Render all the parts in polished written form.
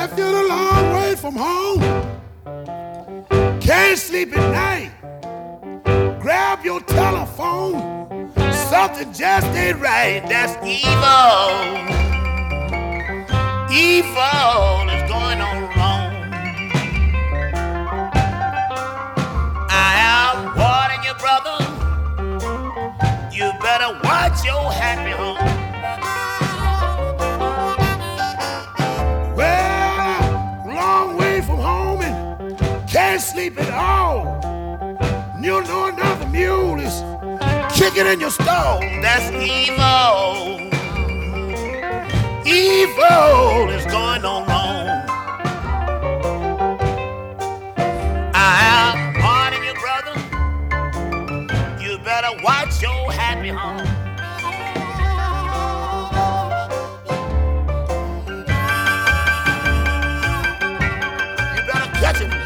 If you're a long way from home, can't sleep at night, grab your telephone. Something just ain't right. That's evil. Evil is going on wrong. I am warning you, brother. You better watch your happy home. Well, long way from home and can't sleep at all. You know another mule is kicking in your stall. That's evil. Evil is going on wrong. I am warning you, brother. You better watch your happy home. You better catch it,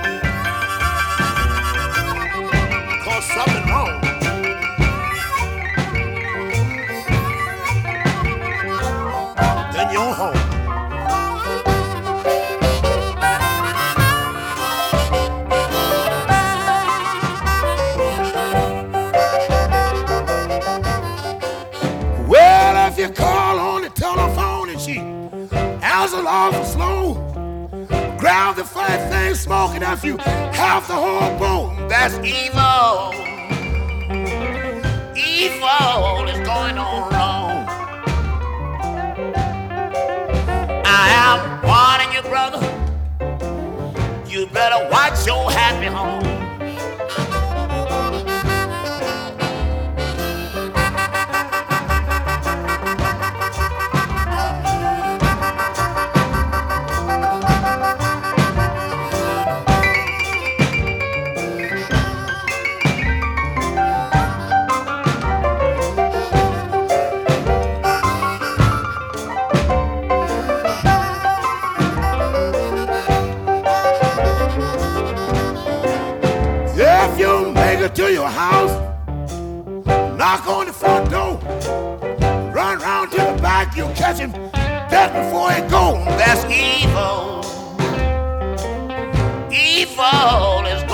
'cause something wrong. In your home. Well, if you call on the telephone and she answers awful slow, grab the first thing smoking after you half the whole bone. That's evil. Evil is going on wrong. I am warning you, brother. You better watch your happy home. If you make it to your house, knock on the front door, run round to the back, you'll catch him dead before he goes. That's evil. Evil is